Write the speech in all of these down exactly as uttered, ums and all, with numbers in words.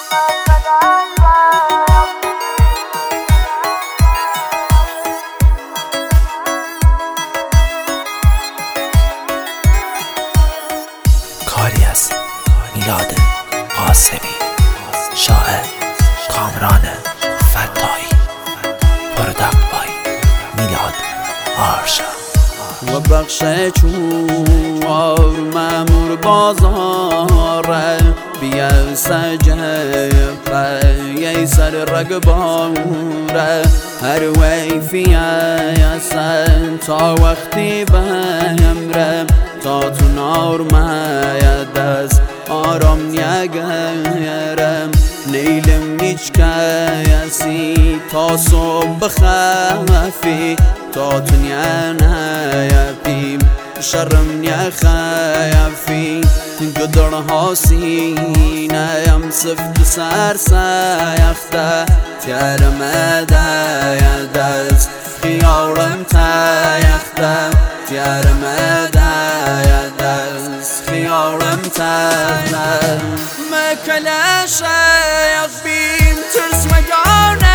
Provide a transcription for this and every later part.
کاری از میلاد قاسمی، شاعر کامران فتایی، پروداکت بای میلاد آرشا. و بخش چوار مامور بازاره بیا سجفه یه سر رگباره هر ویفی یسن تا وقتی بهمره تا تو نار مایدست آرام نیگرم نیلم نیچ کسی تا صبح خفی تا تو نیپیم شرم نیخیفی گدرها سینه‌ام سفت سر سیخته تیرم دست خیارم تیخته تیرم دست خیارم تیخته مکل شیخ بیم ترس مگانه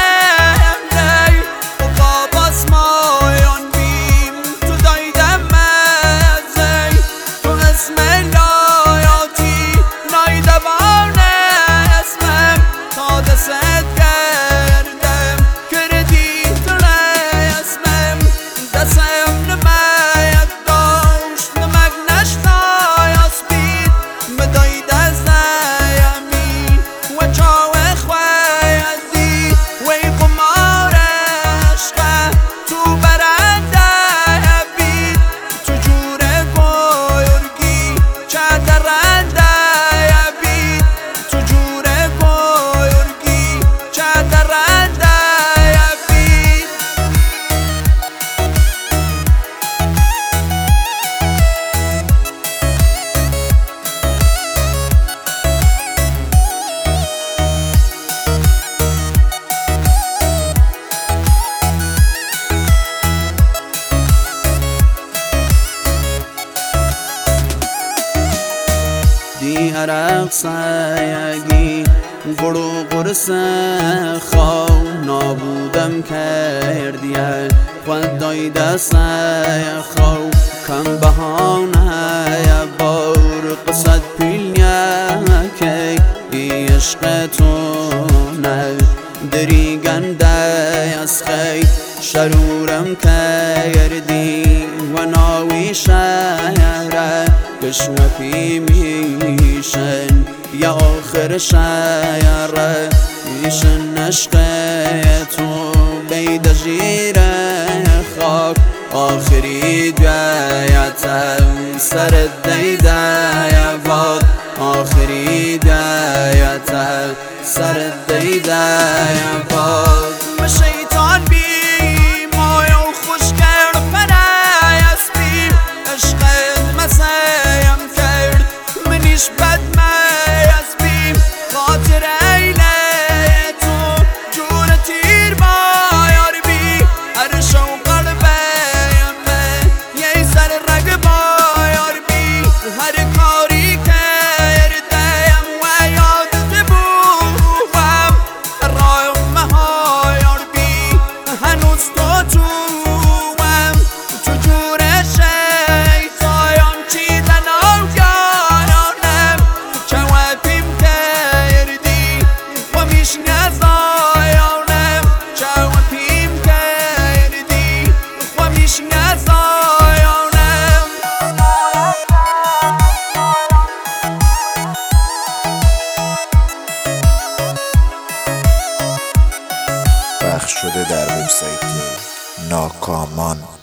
دی عرق سایگی گرو قرص خواو نابودم کردیه خودای دست خواو کم بهانه بار قصد پیلنیه که ای عشق تو نه دری گنده از خی شرورم کردی و ناوی شهره کشم پی میشن یا آخر شهره میشن عشق تو بید جیر خاک آخری دیتم سر دیده باد آخری دیتم سر دیده باد شیطان بی مای و خوش کرد پرست بی عشق مسیم کرد منیش بد میز بی خاطر ایله تو جون تیر بایار بی هر شو قلبیم یه سر رگ بایار بی هر کاری کردیم و یادت بودم رایم مهایار بی هنوز تو توم تو جور شیطایم چیدن آیانم چوابیم کردی و میش نزایانم چوابیم کردی و میش نزایانم پخش شده در وبسایت ناکامان.